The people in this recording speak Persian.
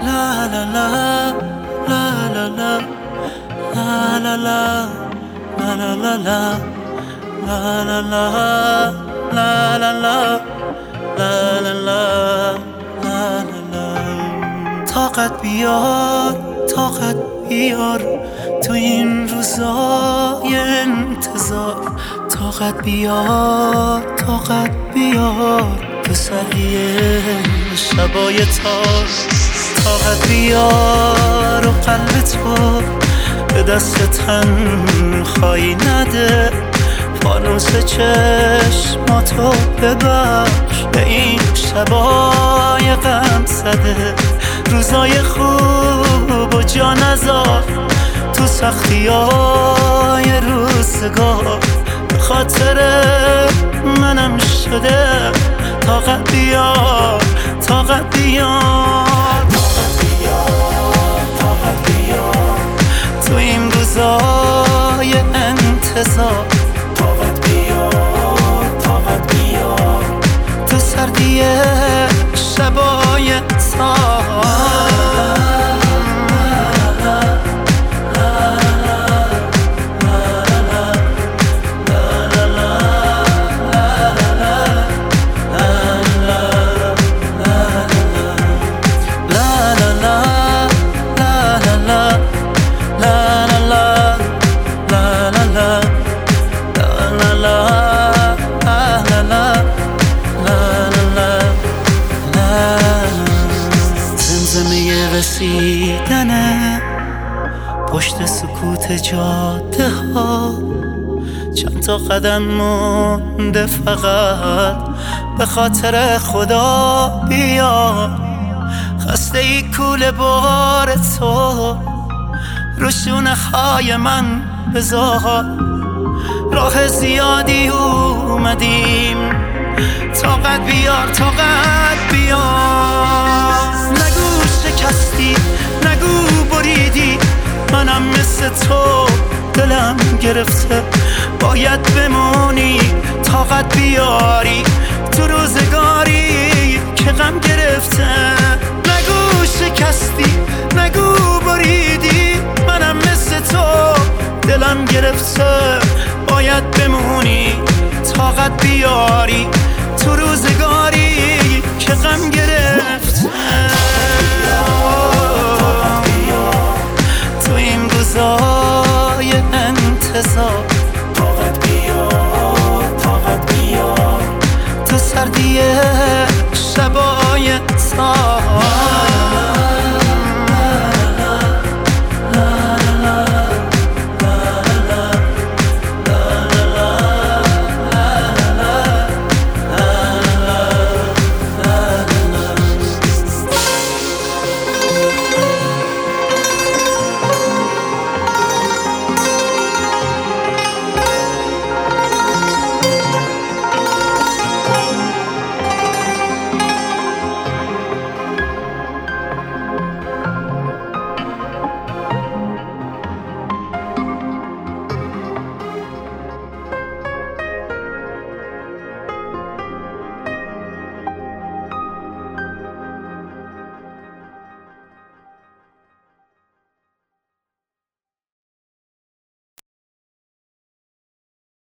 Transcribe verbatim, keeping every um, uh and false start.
La la la, la la la, la la la, la la la la, la la la, la la la, la la la, la la la. طاقت بیار، طاقت بیار تو این روزای انتظار. طاقت بیار، طاقت بیار تو سریع شبای تار. طاقت بیار و قلب تو به دست تنهایی نده. فانوس چشماتو ببخش به این شبای غم زده. روزای خوب و جا نذار تو سختی های روزگار. به خاطر منم شده طاقت بیار، طاقت بیار، طاقت بیار، طاقت بیار تو این روزای انتظار. طاقت بیار، طاقت بیار تو سردی شبای تار. زمزمه رسیدنه پشت سکوت جاده ها. چند تا قدم مونده فقط به خاطر خدا بیا. خسته ای کوله بار تو رو شونه های من بذار. راه زیادی اومدیم طاقت بیار، طاقت بیار. نگو شکستی، نگو بریدی، منم مثل تو دلم گرفته. باید بمونی طاقت بیاری تو روزگاری که غم گرفته. نگو شکستی، نگو بریدی، منم مثل تو دلم گرفته. باید بمونی طاقت بیاری تو روزگاری که غم گرفته.